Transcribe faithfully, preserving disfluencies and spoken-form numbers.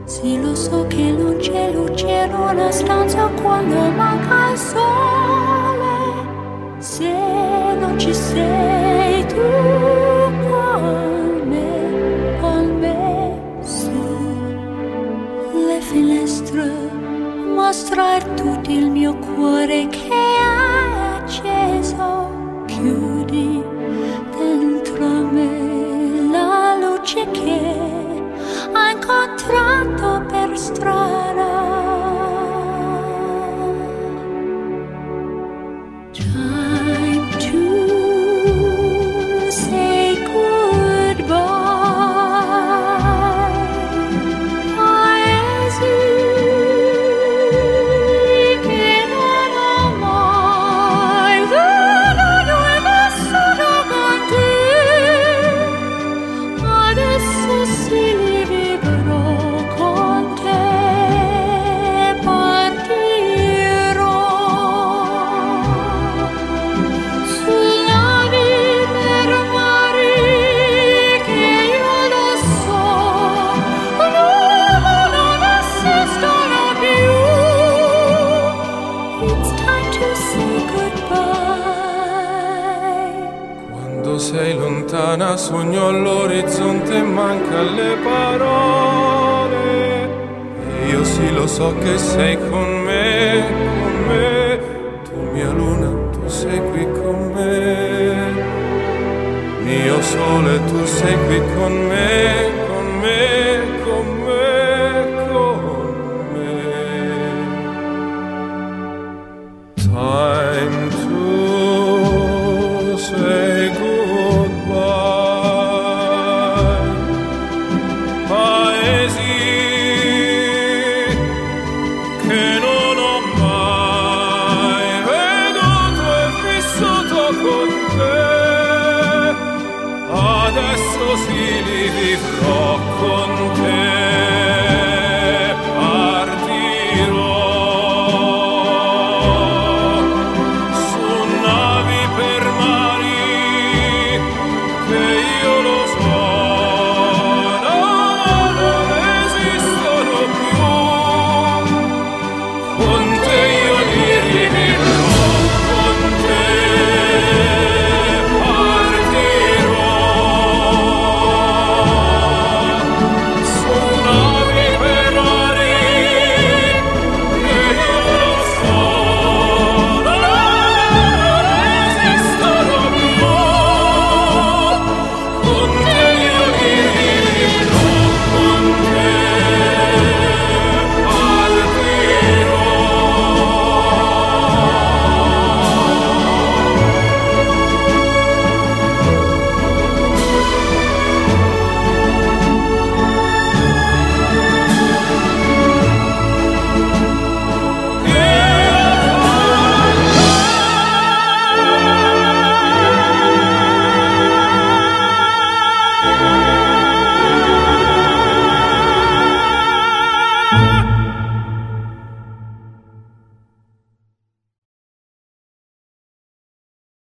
Sì, lo so che non c'è luce in una stanza quando manca il sole. Se non ci sei tu con me, con me, su le finestre mostrar tutto il mio cuore che hai acceso. Chiudi dentro me la luce che hai incontrato per strada. Time to say goodbye. Paesi che non ho mai veduto e vissuto con te. Adesso sì li vivrò con te. Partirò sulla vita per mari che io lo so non esistono più. It's time to say goodbye. Quando sei lontana sogno all'orizzonte e manca le parole. E io sì lo so che sei con me, con me. Tu mia luna, tu sei qui con me. Mio sole, tu sei qui con me, con me, con me, con me. Time to say goodbye. Paesi che non ho mai veduto e vissuto con te. Adesso sì li vivrò con